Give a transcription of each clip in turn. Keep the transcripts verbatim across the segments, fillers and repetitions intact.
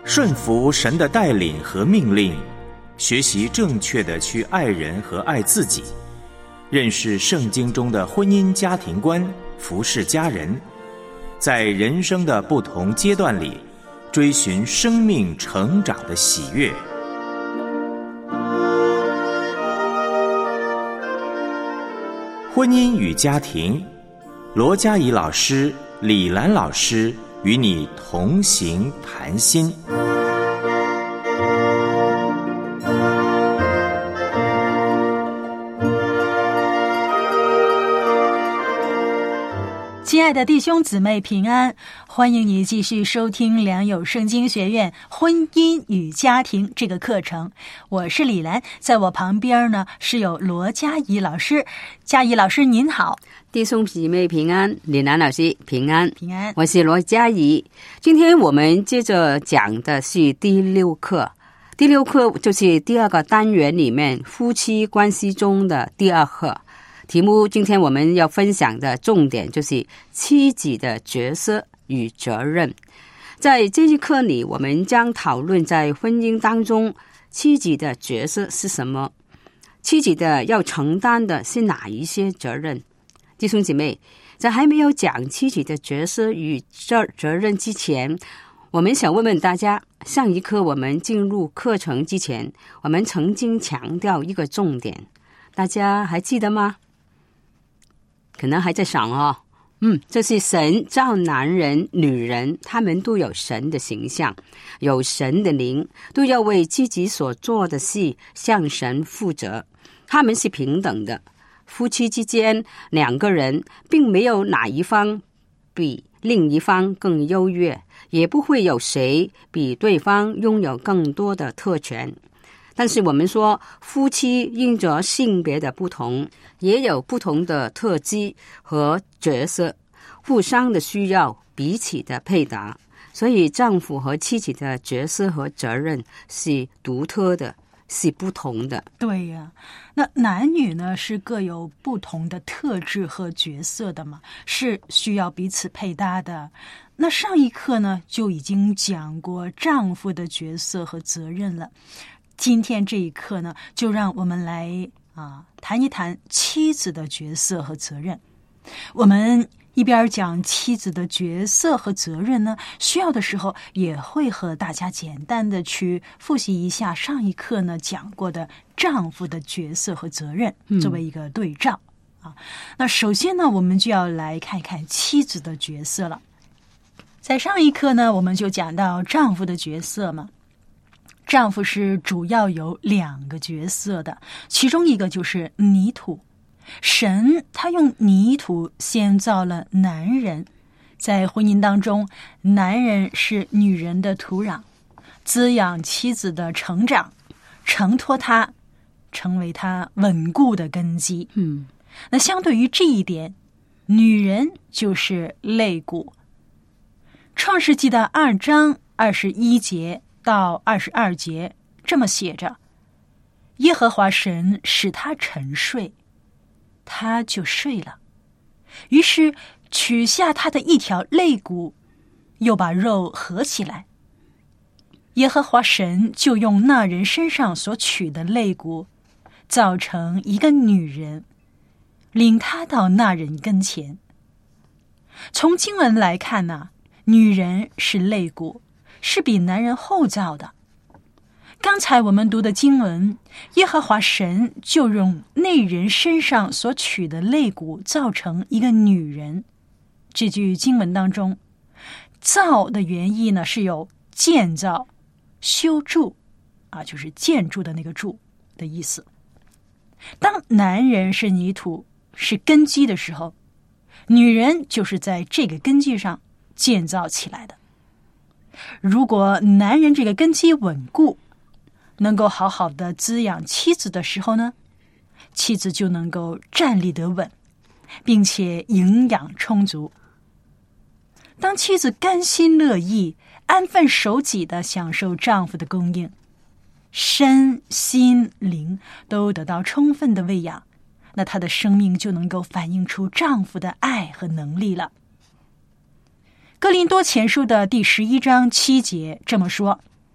顺服神的带领和命令，学习正确的去爱人和爱自己，认识圣经中的婚姻家庭观，服侍家人，在人生的不同阶段里追寻生命成长的喜悦。婚姻与家庭，罗嘉怡老师、李兰老师与你同行谈心。 亲爱的弟兄姊妹平安，欢迎你继续收听良友圣经学院婚姻与家庭这个课程。我是李兰，在我旁边呢是有罗嘉怡老师。嘉怡老师您好。 弟兄姊妹平安，李兰老师平安。 平安， 我是罗嘉怡。今天我们接着讲的是第六课，第六课就是第二个单元里面夫妻关系中的第二课。题目今天我们要分享的重点就是妻子的角色与责任。在这一课里，我们将讨论在婚姻当中妻子的角色是什么，妻子的要承担的是哪一些责任。弟兄姐妹，在还没有讲妻子的角色与责任之前，我们想问问大家，上一课我们进入课程之前，我们曾经强调一个重点，大家还记得吗？可能还在想哦，嗯，这是神造男人女人，他们都有神的形象，有神的灵，都要为自己所做的事向神负责，他们是平等的。夫妻之间两个人并没有哪一方比另一方更优越，也不会有谁比对方拥有更多的特权。但是我们说，夫妻因着性别的不同，也有不同的特质和角色，互相的需要，彼此的配搭，所以丈夫和妻子的角色和责任是独特的，是不同的。 对呀，那男女呢是各有不同的特质和角色的嘛，是需要彼此配搭的。那上一课呢就已经讲过丈夫的角色和责任了。今天这一课呢，就让我们来啊谈一谈妻子的角色和责任。我们一边讲妻子的角色和责任呢，需要的时候也会和大家简单的去复习一下上一课呢讲过的丈夫的角色和责任，作为一个对照、嗯、啊。那首先呢，我们就要来看一看妻子的角色了。在上一课呢，我们就讲到丈夫的角色嘛。丈夫是主要有两个角色的，其中一个就是泥土。神他用泥土先造了男人，在婚姻当中，男人是女人的土壤，滋养妻子的成长，承托她，成为她稳固的根基。 嗯， 那相对于这一点，女人就是肋骨。创世纪的二章二十一节到二十二节这么写着：耶和华神使他沉睡，他就睡了，于是取下他的一条肋骨，又把肉合起来。耶和华神就用那人身上所取的肋骨造成一个女人，领他到那人跟前。从经文来看呢、啊，女人是肋骨，是比男人后造的。刚才我们读的经文，耶和华神就用那人身上所取的肋骨造成一个女人。这句经文当中，造的原意呢是有建造、修筑啊，就是建筑的那个筑的意思。当男人是泥土，是根基的时候，女人就是在这个根基上建造起来的。如果男人这个根基稳固，能够好好的滋养妻子的时候呢，妻子就能够站立得稳，并且营养充足。当妻子甘心乐意、安分守己地享受丈夫的供应，身心灵都得到充分的喂养，那她的生命就能够反映出丈夫的爱和能力了。哥林多前书的第十一章七节这么说：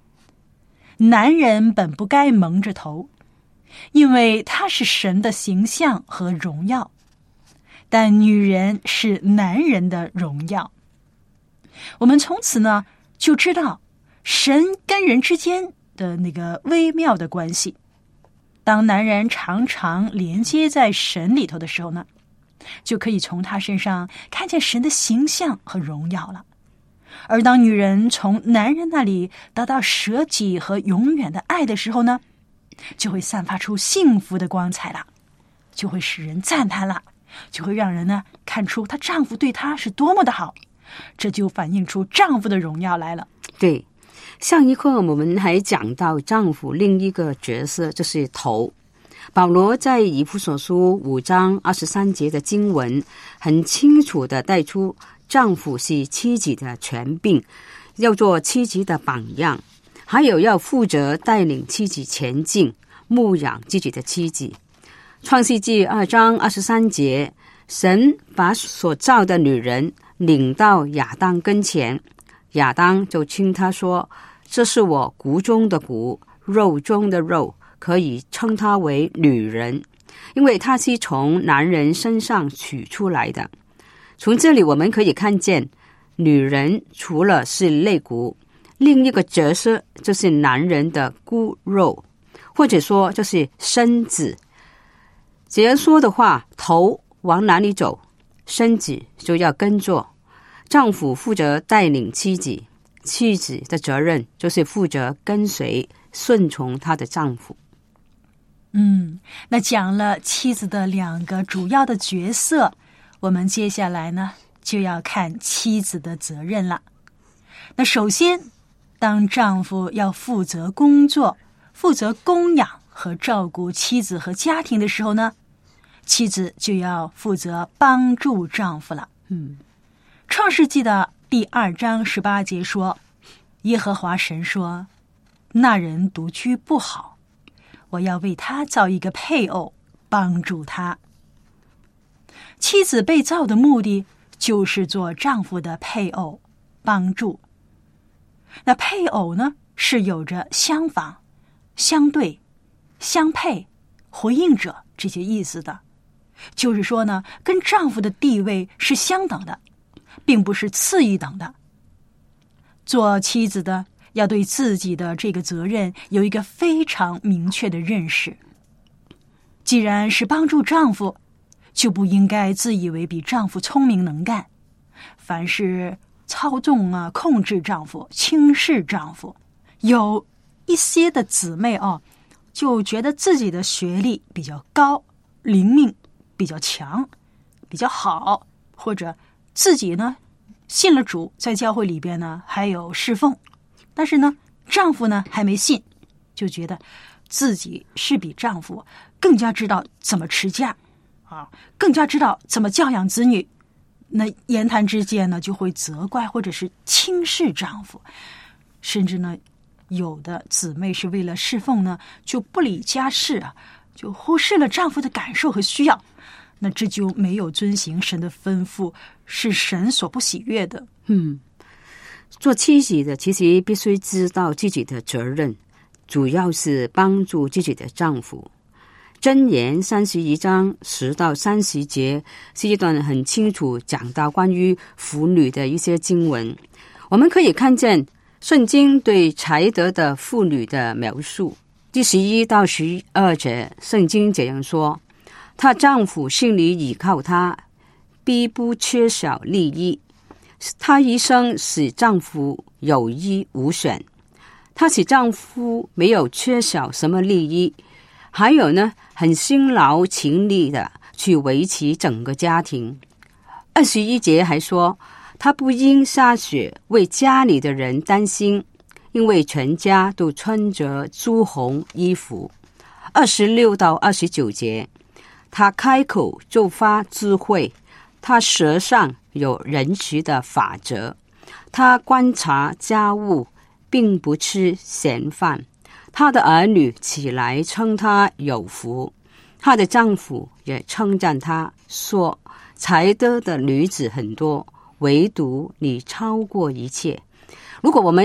男人本不该蒙着头，因为他是神的形象和荣耀，但女人是男人的荣耀。我们从此呢就知道神跟人之间的那个微妙的关系。当男人常常连接在神里头的时候呢，就可以从他身上看见神的形象和荣耀了。而当女人从男人那里得到舍己和永远的爱的时候呢，就会散发出幸福的光彩了，就会使人赞叹了，就会让人呢看出她丈夫对她是多么的好，这就反映出丈夫的荣耀来了。 对，上一课我们还讲到丈夫另一个角色就是头。保罗在以弗所书五章二十三节的经文很清楚地带出丈夫是妻子的权柄，要做妻子的榜样，还有要负责带领妻子前进，牧养自己的妻子。创世纪二章二十三节，神把所造的女人领到亚当跟前，亚当就称她说，这是我骨中的骨，肉中的肉，可以称她为女人，因为她是从男人身上取出来的。从这里我们可以看见，女人除了是肋骨，另一个角色就是男人的骨肉，或者说就是身子。这样说的话，头往哪里走，身子就要跟着。丈夫负责带领妻子，妻子的责任就是负责跟随顺从她的丈夫。 嗯，那讲了妻子的两个主要的角色，我们接下来呢就要看妻子的责任了。那首先，当丈夫要负责工作，负责供养和照顾妻子和家庭的时候呢，妻子就要负责帮助丈夫了。 嗯， 创世纪的第二章十八节说，耶和华神说，那人独居不好，我要为他造一个配偶，帮助他。妻子被造的目的就是做丈夫的配偶，帮助。那配偶呢，是有着相仿、相对、相配、回应者这些意思的，就是说呢，跟丈夫的地位是相等的，并不是次一等的。做妻子的要对自己的这个责任有一个非常明确的认识。既然是帮助丈夫，就不应该自以为比丈夫聪明能干，凡是操纵啊、控制丈夫、轻视丈夫。有一些的姊妹哦，就觉得自己的学历比较高，灵命比较强，比较好，或者自己呢信了主，在教会里边呢还有侍奉，但是呢丈夫呢还没信，就觉得自己是比丈夫更加知道怎么持家啊，更加知道怎么教养子女。那言谈之间呢就会责怪或者是轻视丈夫，甚至呢有的姊妹是为了侍奉呢就不理家事啊，就忽视了丈夫的感受和需要，那这就没有遵行神的吩咐，是神所不喜悦的。 嗯，做妻子的其实必须知道自己的责任，主要是帮助自己的丈夫。箴言三十一章十到三十节是一段很清楚讲到关于妇女的一些经文。我们可以看见圣经对才德的妇女的描述。第十一到十二节，圣经这样说：她丈夫心里倚靠她，必不缺少利益。她一生使丈夫有益无损，她使丈夫没有缺少什么利益。还有呢，很辛劳勤力的去维持整个家庭。二十一节还说，她不因下雪为家里的人担心，因为全家都穿着朱红衣服。二十六到二十九节，她开口就发智慧，她舌上有仁慈的法则，她观察家务，并不吃闲饭。她的儿女起来称她有福，她的丈夫也称赞她说，才德的女子很多，唯独你超过一切。如果我们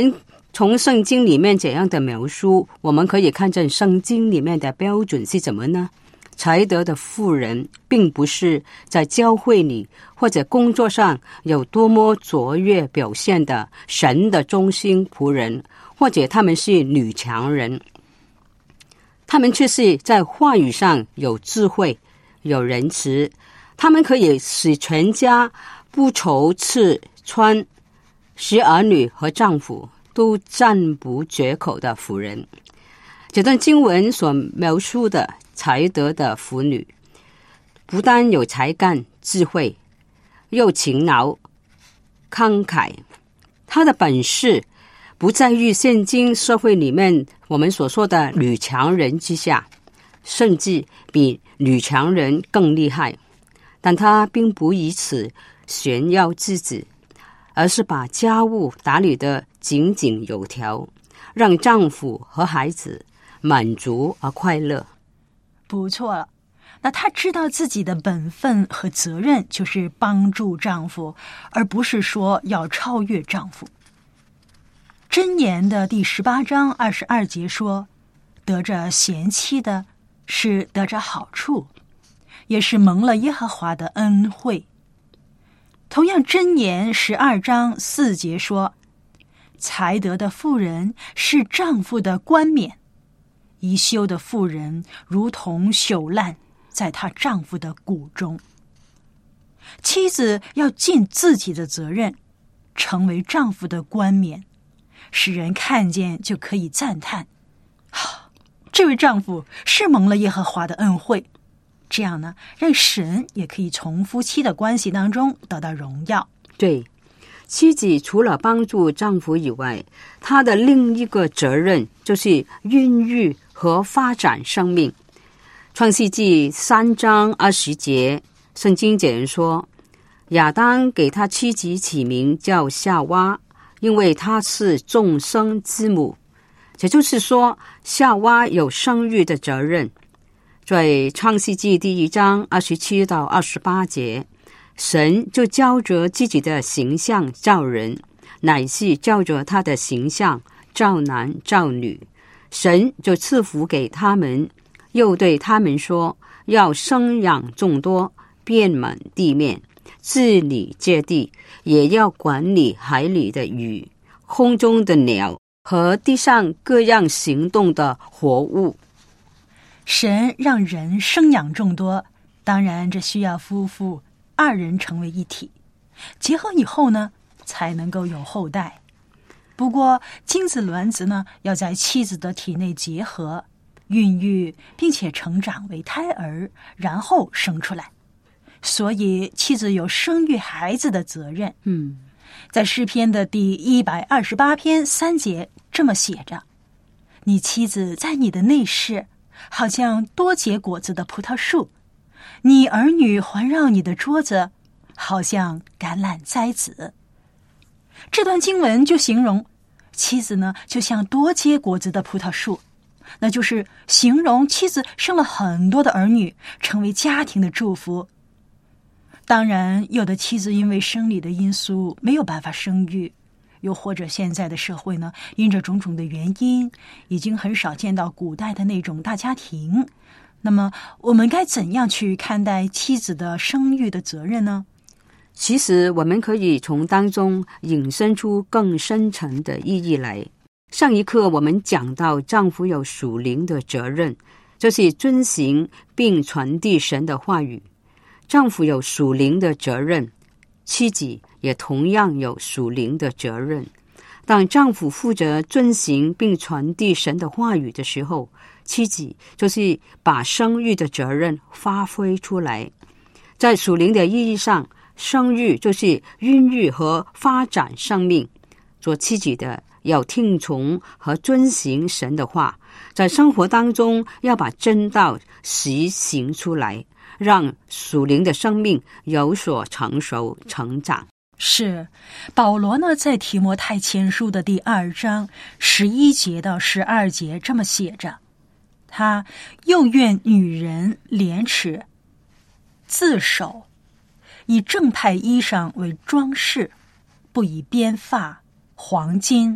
从圣经里面这样的描述，我们可以看见圣经里面的标准是什么呢？才德的妇人并不是在教会里或者工作上有多么卓越表现的神的忠心仆人，或者他们是女强人，他们却是在话语上有智慧、有仁慈，他们可以使全家不愁吃穿，使儿女和丈夫都赞不绝口的妇人。这段经文所描述的才德的妇女，不但有才干、智慧，又勤劳、慷慨。她的本事不在于现今社会里面我们所说的女强人之下，甚至比女强人更厉害。但她并不以此炫耀自己，而是把家务打理得井井有条，让丈夫和孩子满足而快乐。 不错了，那她知道自己的本分和责任就是帮助丈夫，而不是说要超越丈夫。箴言的第十八章二十二节说，得着贤妻的是得着好处，也是蒙了耶和华的恩惠。同样，箴言十二章四节说，才德的妇人是丈夫的冠冕，宜修的妇人如同朽烂，在她丈夫的骨中。妻子要尽自己的责任，成为丈夫的冠冕，使人看见就可以赞叹，啊，这位丈夫是蒙了耶和华的恩惠。这样呢，让神也可以从夫妻的关系当中得到荣耀。 对，妻子除了帮助丈夫以外，她的另一个责任就是孕育和发展生命。创世纪三章二十节，圣经这样说，亚当给他妻子起名叫夏娃，因为她是众生之母。也就是说，夏娃有生育的责任。在创世纪第一章二十七到二十八节，神就照着自己的形象造人，乃是照着他的形象造男造女。神就赐福给他们，又对他们说，要生养众多，遍满地面，治理这地，也要管理海里的鱼，空中的鸟和地上各样行动的活物。 神让人生养众多，当然这需要夫妇二人成为一体，结合以后呢，才能够有后代。不过精子卵子呢，要在妻子的体内结合、孕育，并且成长为胎儿，然后生出来。所以妻子有生育孩子的责任。 嗯， 在诗篇的第一百二十八篇三节这么写着：你妻子在你的内室，好像多结果子的葡萄树，你儿女环绕你的桌子，好像橄榄栽子。这段经文就形容妻子呢，就像多结果子的葡萄树，那就是形容妻子生了很多的儿女，成为家庭的祝福。当然，有的妻子因为生理的因素没有办法生育，又或者现在的社会呢，因着种种的原因，已经很少见到古代的那种大家庭。那么我们该怎样去看待妻子的生育的责任呢？ 其实我们可以从当中引申出更深层的意义来。上一课我们讲到丈夫有属灵的责任，就是遵行并传递神的话语。丈夫有属灵的责任，妻子也同样有属灵的责任。当丈夫负责遵行并传递神的话语的时候，妻子就是把生育的责任发挥出来。在属灵的意义上，生育就是孕育和发展生命。做妻子的要听从和遵行神的话，在生活当中要把真道实行出来，让属灵的生命有所成熟成长。 是，保罗呢在提摩太前书的第二章十一节到十二节这么写着：他又愿女人廉耻自守，以正派衣裳为装饰，不以编发、黄金、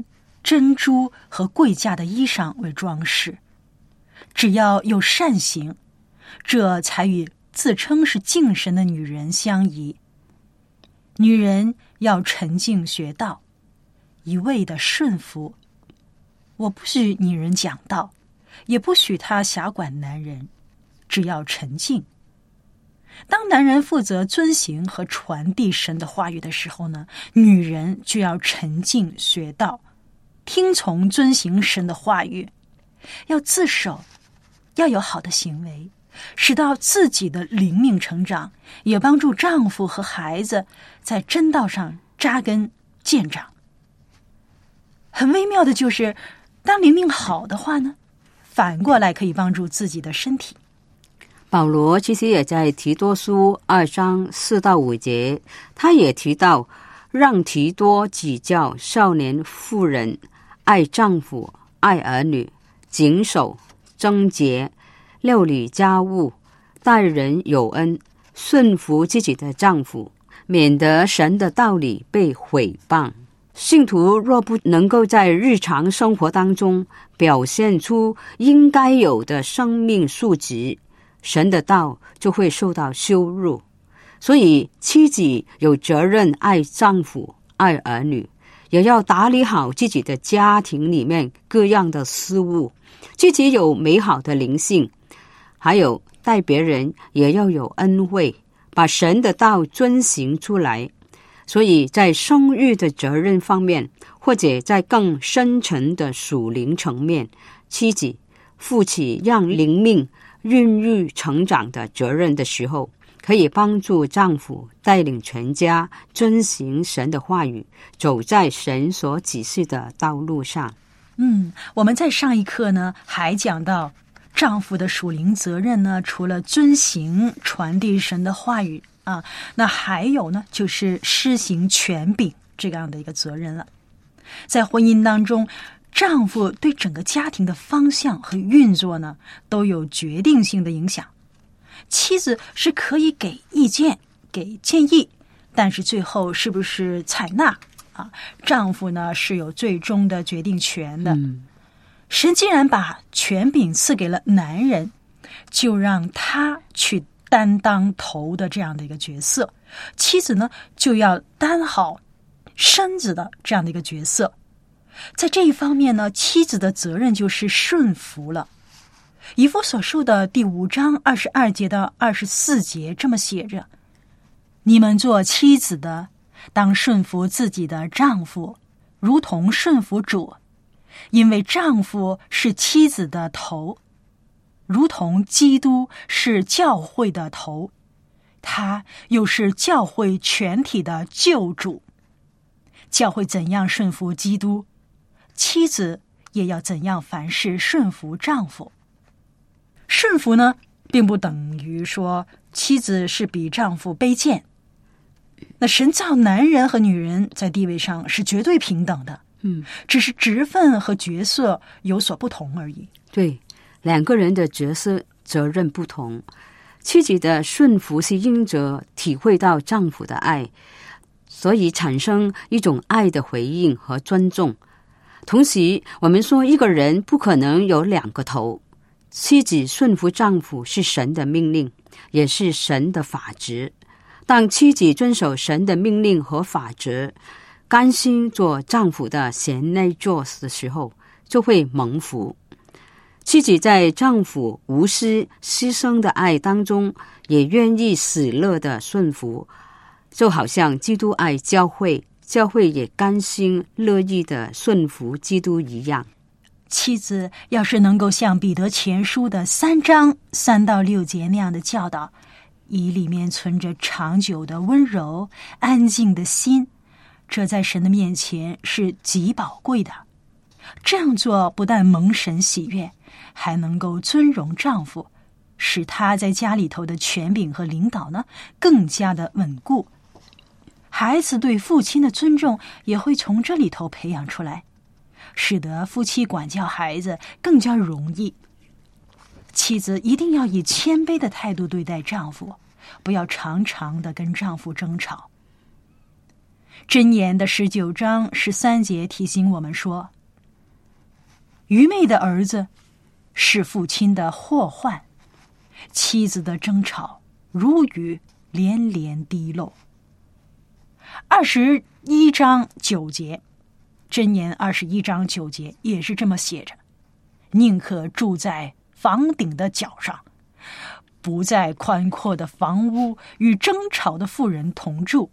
珍珠和贵价的衣裳为装饰。只要有善行，这才与自称是敬神的女人相宜。女人要沉静学道，一味的顺服。我不许女人讲道，也不许她辖管男人，只要沉静。当男人负责遵行和传递神的话语的时候呢，女人就要沉静学道，听从遵行神的话语，要自守，要有好的行为，使到自己的灵命成长，也帮助丈夫和孩子在真道上扎根见长。很微妙的就是，当灵命好的话呢，反过来可以帮助自己的身体。 保罗其实也在提多书二章四到五节，他也提到让提多指教少年妇人爱丈夫、爱儿女，谨守贞洁，料理家务，待人有恩，顺服自己的丈夫，免得神的道理被毁谤。信徒若不能够在日常生活当中表现出应该有的生命素质，神的道就会受到羞辱。所以妻子有责任爱丈夫、爱儿女，也要打理好自己的家庭里面各样的事务，自己有美好的灵性，还有待别人也要有恩惠，把神的道遵行出来。所以在生育的责任方面，或者在更深层的属灵层面，妻子负起让灵命孕育成长的责任的时候，可以帮助丈夫带领全家遵行神的话语，走在神所指示的道路上。 嗯，我们在上一课呢还讲到丈夫的属灵责任呢，除了遵行传递神的话语啊，那还有呢就是施行权柄这样的一个责任了。在婚姻当中，丈夫对整个家庭的方向和运作呢都有决定性的影响。妻子是可以给意见、给建议，但是最后是不是采纳啊？丈夫呢是有最终的决定权的。 嗯， 神既然把权柄赐给了男人，就让他去担当头的这样的一个角色，妻子呢就要担好身子的这样的一个角色。在这一方面呢，妻子的责任就是顺服了。以弗所书的第五章二十二节到二十四节这么写着：你们做妻子的，当顺服自己的丈夫，如同顺服主，因为丈夫是妻子的头，如同基督是教会的头，他又是教会全体的救主。教会怎样顺服基督，妻子也要怎样凡事顺服丈夫。顺服呢，并不等于说妻子是比丈夫卑贱。那神造男人和女人在地位上是绝对平等的， 嗯， 只是职分和角色有所不同而已。 对，两个人的角色责任不同。妻子的顺服是因着体会到丈夫的爱，所以产生一种爱的回应和尊重。同时，我们说一个人不可能有两个头。妻子顺服丈夫是神的命令，也是神的法则。当妻子遵守神的命令和法则，甘心做丈夫的贤内助的时候，就会蒙福。妻子在丈夫无私牺牲的爱当中，也愿意喜乐的顺服，就好像基督爱教会，教会也甘心乐意的顺服基督一样。 妻子要是能够像彼得前书的三章三到六节那样的教导，以里面存着长久的温柔、安静的心，这在神的面前是极宝贵的。这样做不但蒙神喜悦，还能够尊荣丈夫，使他在家里头的权柄和领导呢更加的稳固。孩子对父亲的尊重也会从这里头培养出来，使得夫妻管教孩子更加容易。妻子一定要以谦卑的态度对待丈夫，不要常常的跟丈夫争吵。箴言的十九章十三节提醒我们说， 愚昧的儿子是父亲的祸患，妻子的争吵如雨连连滴漏。二十一章九节，箴言二十一章九节也是这么写着：宁可住在房顶的角上，不在宽阔的房屋与争吵的妇人同住。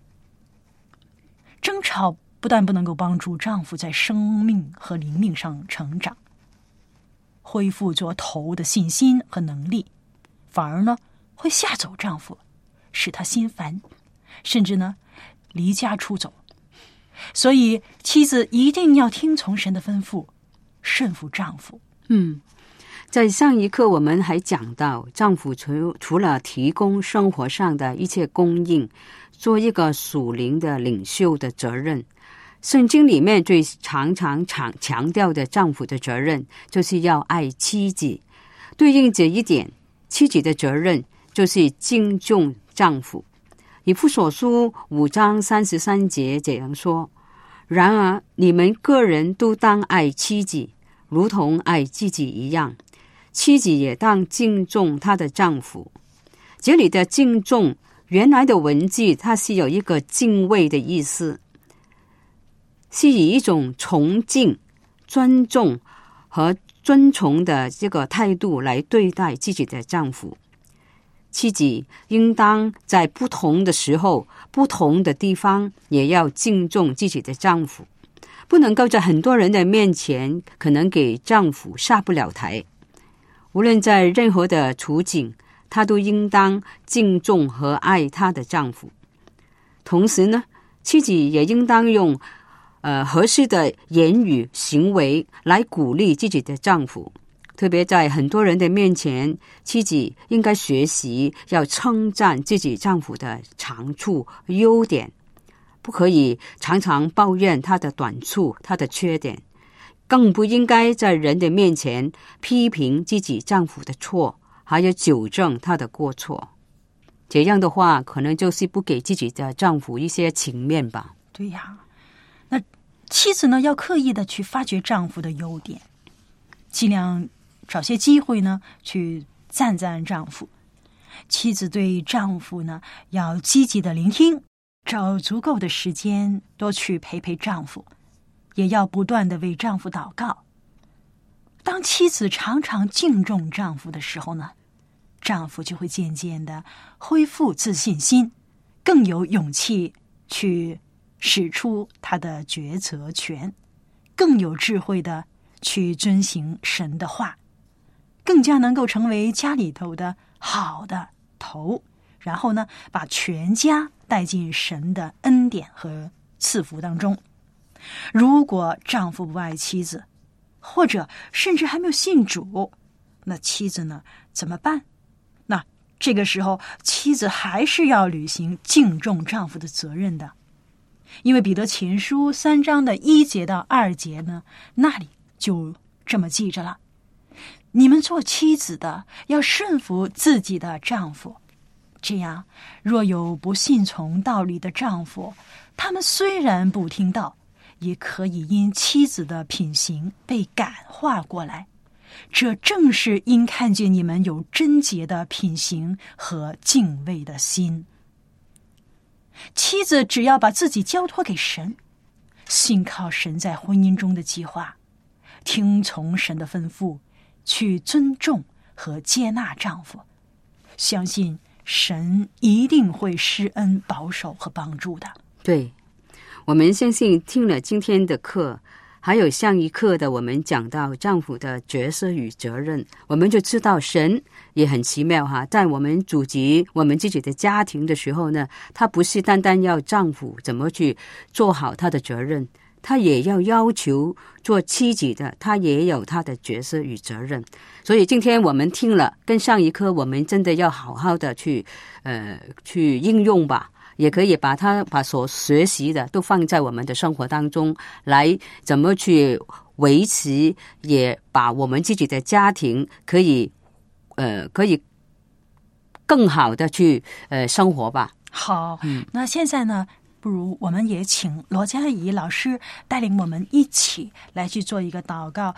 争吵不但不能够帮助丈夫在生命和灵命上成长，恢复做头的信心和能力，反而呢会吓走丈夫，使他心烦，甚至呢离家出走。所以妻子一定要听从神的吩咐，顺服丈夫。 嗯，在上一课我们还讲到，丈夫除除了提供生活上的一切供应，做一个属灵的领袖的责任。圣经里面最常常强强调的丈夫的责任，就是要爱妻子。对应这一点，妻子的责任就是敬重丈夫。以弗所书五章三十三节这样说：然而你们个人都当爱妻子，如同爱自己一样，妻子也当敬重她的丈夫。这里的敬重，原来的文字它是有一个敬畏的意思，是以一种崇敬、尊重和尊崇的这个态度来对待自己的丈夫。妻子应当在不同的时候、不同的地方也要敬重自己的丈夫，不能够在很多人的面前可能给丈夫下不了台。无论在任何的处境，她都应当敬重和爱她的丈夫。同时呢，妻子也应当用呃合适的言语行为来鼓励自己的丈夫。特别在很多人的面前，妻子应该学习要称赞自己丈夫的长处、优点，不可以常常抱怨他的短处、他的缺点，更不应该在人的面前批评自己丈夫的错，还要纠正他的过错。这样的话，可能就是不给自己的丈夫一些情面吧。 对呀，那妻子呢，要刻意的去发掘丈夫的优点，尽量找些机会呢去赞赞丈夫。妻子对丈夫呢要积极的聆听，找足够的时间多去陪陪丈夫，也要不断的为丈夫祷告。当妻子常常敬重丈夫的时候呢，丈夫就会渐渐的恢复自信心，更有勇气去使出他的抉择权，更有智慧的去遵行神的话，更加能够成为家里头的好的头，然后呢，把全家带进神的恩典和赐福当中。如果丈夫不爱妻子，或者甚至还没有信主，那妻子呢怎么办？那这个时候，妻子还是要履行敬重丈夫的责任的。因为彼得前书三章的一节到二节呢，那里就这么记着了：你们做妻子的要顺服自己的丈夫，这样若有不信从道理的丈夫，他们虽然不听道，也可以因妻子的品行被感化过来。这正是因看见你们有贞洁的品行和敬畏的心。妻子只要把自己交托给神，信靠神在婚姻中的计划，听从神的吩咐，去尊重和接纳丈夫，相信神一定会施恩保守和帮助的。 对，我们相信听了今天的课，还有上一课的我们讲到丈夫的角色与责任，我们就知道神也很奇妙哈，在我们组织我们自己的家庭的时候呢，他不是单单要丈夫怎么去做好他的责任，他也要要求做妻子的，他也有他的角色与责任。所以今天我们听了，跟上一课我们真的要好好的去呃去应用吧，也可以把它把所学习的都放在我们的生活当中，来怎么去维持，也把我们自己的家庭可以呃可以更好的去呃生活吧。 好，嗯，那现在呢，不如我们也请罗佳怡老师带领我们一起来去做一个祷告，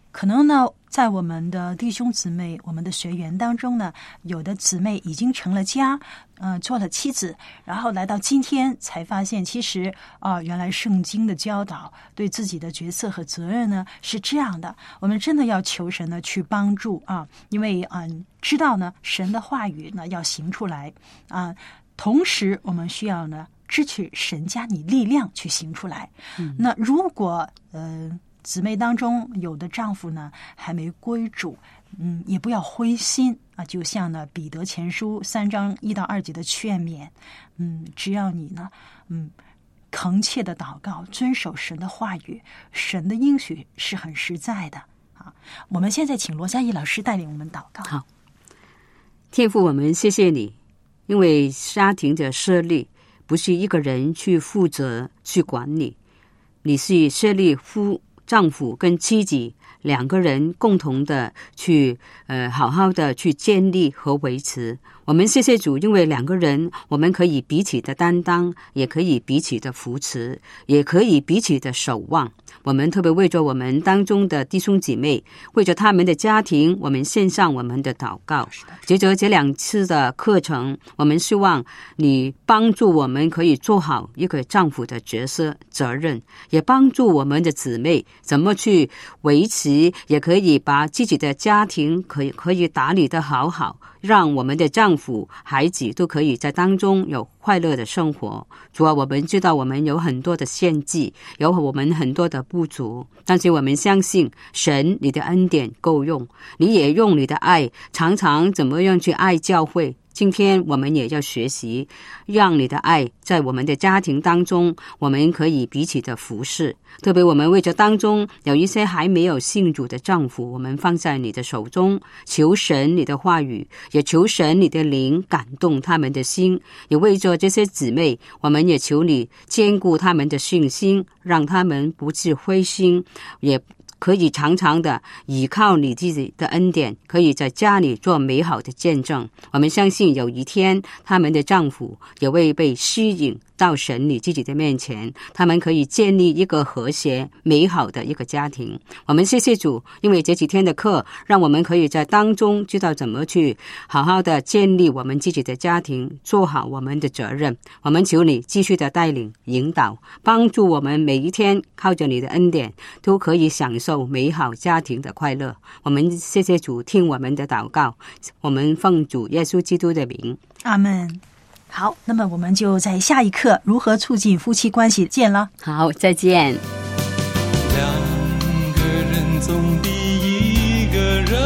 可能呢，在我们的弟兄姊妹、我们的学员当中呢，有的姊妹已经成了家，呃，做了妻子，然后来到今天才发现，其实啊、呃，原来圣经的教导对自己的角色和责任呢是这样的。我们真的要求神呢去帮助啊，因为嗯、呃，知道呢神的话语呢要行出来啊、呃，同时我们需要呢支取神加你力量去行出来。嗯、那如果呃。姊妹当中有的丈夫呢还没归主，嗯，也不要灰心啊。就像呢彼得前书三章一到二节的劝勉，嗯，只要你呢，嗯，恳切的祷告，遵守神的话语，神的应许是很实在的啊。我们现在请罗嘉怡老师带领我们祷告。 好，天父，我们谢谢你，因为家庭的设立不是一个人去负责去管理，你是设立夫。丈夫跟妻子两个人共同的去呃好好的去建立和维持。我们谢谢主，因为两个人我们可以彼此的担当，也可以彼此的扶持，也可以彼此的守望。我们特别为着我们当中的弟兄姐妹，为着他们的家庭，我们献上我们的祷告。接着这两次的课程，我们希望你帮助我们可以做好一个丈夫的角色责任，也帮助我们的姊妹怎么去维持，也可以把自己的家庭可以可以打理得好好，让我们的丈夫孩子都可以在当中有快乐的生活。主啊，我们知道我们有很多的限制，有我们很多的不足，但是我们相信神你的恩典够用，你也用你的爱常常怎么样去爱教会。今天我们也要学习，让你的爱在我们的家庭当中，我们可以彼此的服侍。特别我们为着当中有一些还没有信主的丈夫，我们放在你的手中，求神你的话语，也求神你的灵感动他们的心。也为着这些姊妹，我们也求你坚固他们的信心，让他们不致灰心，也可以常常的倚靠你自己的恩典，可以在家里做美好的见证。我们相信有一天他们的丈夫也会被吸引到神你自己的面前，他们可以建立一个和谐美好的一个家庭。我们谢谢主，因为这几天的课让我们可以在当中知道怎么去好好的建立我们自己的家庭，做好我们的责任。我们求你继续的带领引导，帮助我们每一天靠着你的恩典都可以享受美好家庭的快乐。我们谢谢主，听我们的祷告，我们奉主耶稣基督的名， 阿们。好，那么我们就在下一课如何促进夫妻关系见了。 好，再见。 两个人总比一个人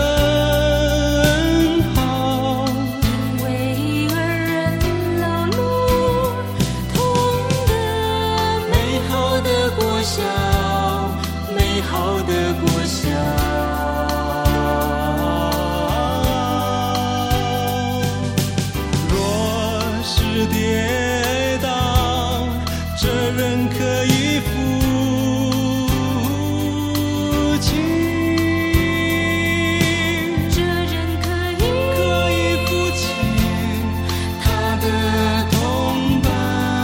好， 因为二人劳碌同得美好的果效，美好的果效。 跌倒，这人可以扶起， 这人可以可以扶起他的同伴。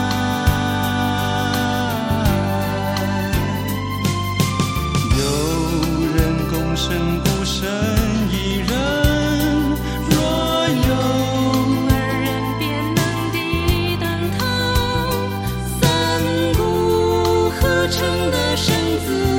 有人共生不生一人， 成的绳子。